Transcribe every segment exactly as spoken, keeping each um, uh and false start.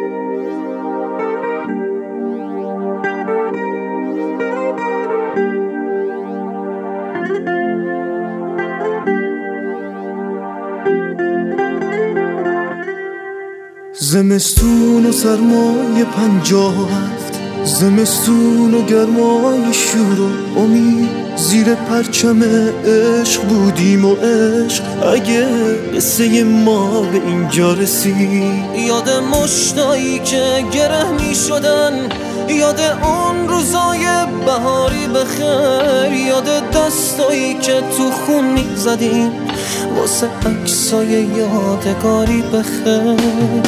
زمستون و سرمای پنجاه و هفت، زمستون و گرمای شور و امید، زیر پرچم عشق بودیم و عشق اگه قصه ما به اینجا رسید. یاد مشتایی که گره می شدن، یاد اون روزای بهاری بخیر، یاد دستایی که تو خون می زدیم واسه عکسای یادگاری بخیر.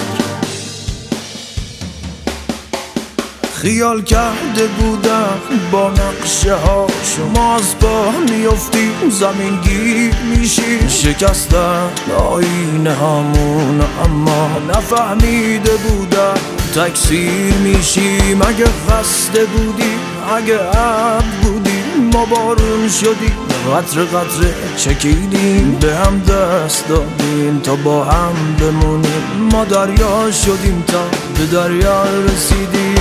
خیال کرده بودم با نقشه ها شما از پا میافتیم زمین گیر میشیم، شکستن آینه هامون اما نفهمیده بودم تکثیر میشیم. اگه خسته بودیم، اگه عب بودیم، ما بارون شدیم، قطره قطره چکیدیم، به هم دست دادیم تا با هم بمونیم، ما دریا شدیم تا به دریا رسیدیم.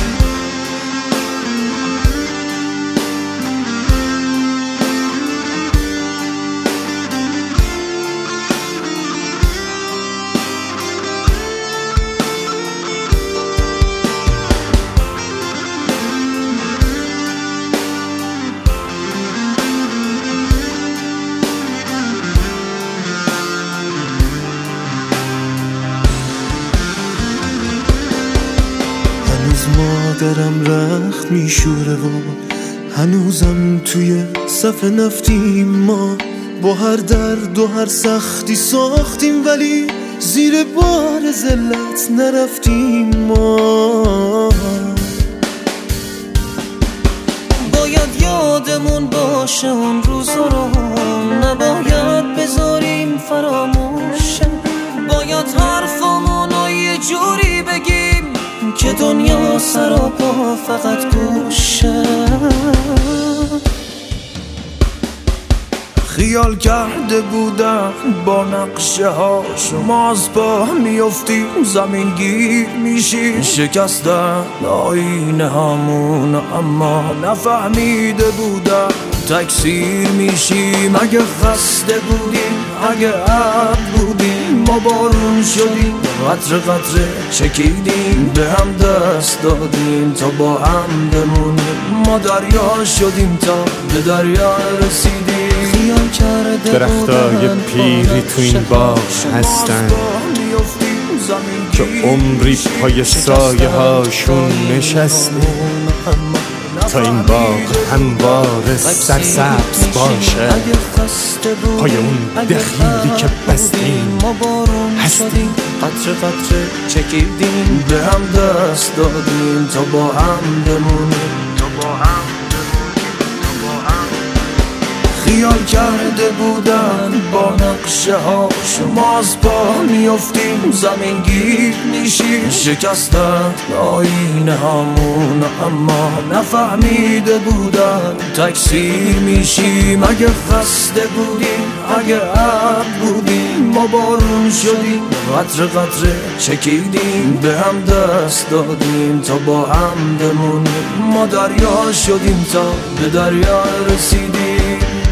مادرم رخت میشوره و هنوزم توی صف نفتیم، ما با هر درد و هر سختی ساختیم ولی زیر بار ذلت نرفتیم. ما باید یادمون باشه اون روزا رو، نباید بذاریم فراموشه، باید حرفامون رو یه جوری بگیم که دنیا سراپا فقط گوشه. خیال کرده بودم با نقشه ها شما از پا میافتیم زمین گیر میشیم، شکستن آینه هامون اما نفهمیده بودم تکثیر میشیم. اگه خسته بودیم، اگه عب بودیم، ما بارون شدیم، قطره قطره چکیدیم، به هم دست دادیم تا با هم بمونیم، ما دریا شدیم تا به دریا رسیدیم. خیال کرده درختای پیری تو این باغ هستن که عمری پای سایه هاشون نشسته تا این باغ همواره سرسبز باشه، پای اون دخیلی که بستیم هستیم، قطره قطره چکیدیم، به هم دست دادیم تا با هم بمونیم، تا با هم خیال کرده بودن با نقشه ها شما از پا میافتیم زمین گیر میشیم، شکستن آینه هامون اما نفهمیده بودن تکثیر میشیم. اگه خسته بودیم، اگه عب بودیم، ما بارون شدیم، قطره قطره چکیدیم، به هم دست دادیم تا با هم بمونیم، ما دریا شدیم تا به دریا رسیدیم.